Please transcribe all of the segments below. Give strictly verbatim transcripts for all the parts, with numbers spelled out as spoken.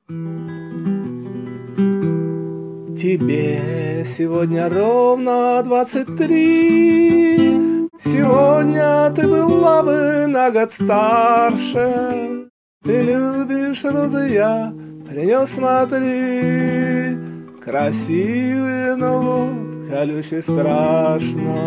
Тебе сегодня ровно двадцать три. Сегодня ты была бы на год старше. Ты любишь розы, я принес, смотри. Красивые, но вот колючий страшно.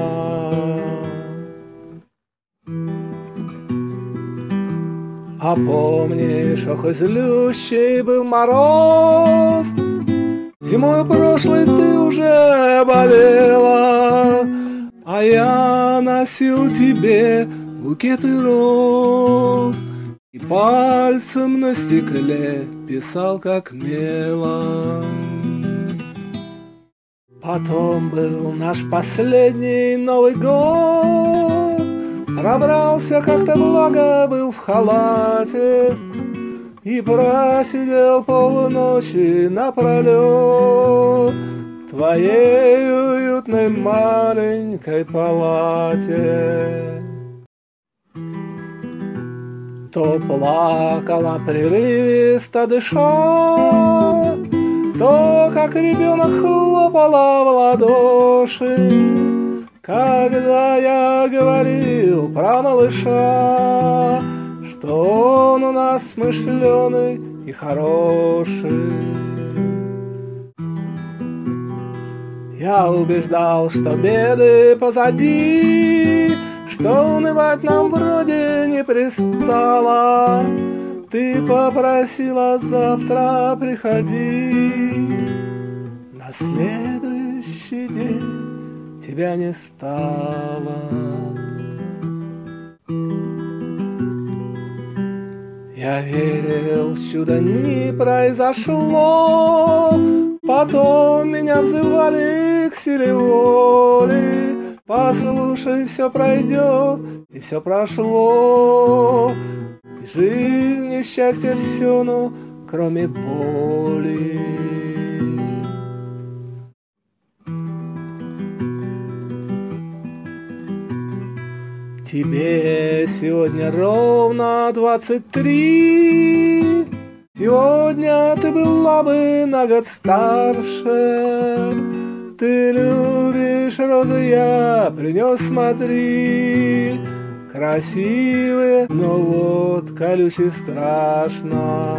А помнишь, ох, и злющий был мороз. Зимой прошлой ты уже болела, а я носил тебе букеты роз и пальцем на стекле писал как мелом. Потом был наш последний Новый год. Пробрался как-то, благо был в халате и просидел полночи напролет в твоей уютной маленькой палате. То плакала, прерывисто дыша, то, как ребенок, хлопала в ладоши, когда я говорил про малыша, что он у нас смышленый и хороший. Я убеждал, что беды позади, что унывать нам вроде не пристало. Ты попросила завтра приходи. На следующий день тебя не стало. Я верил, чудо не произошло. Потом меня взывали к силе воли. Послушай, все пройдет, и все прошло. И жизнь, и счастье, все, но кроме боли. Тебе сегодня ровно двадцать три. Сегодня ты была бы на год старше. Ты любишь розы, я принес, смотри. Красивые, но вот колючий страшно.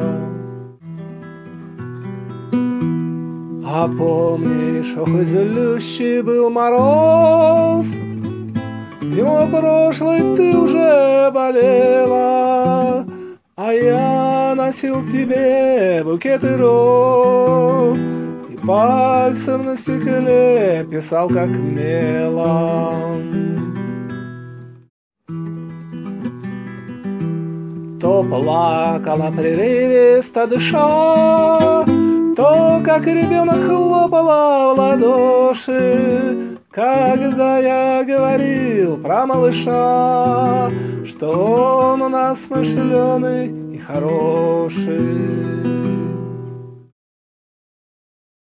А помнишь, ох, и злющий был мороз. Зимой прошлой ты уже болела, а я носил тебе букеты роз и пальцем на стекле писал как мелом. То плакала, прерывисто дыша, то, как ребенок, хлопала в ладоши, когда я говорил про малыша, что он у нас смышленый и хороший.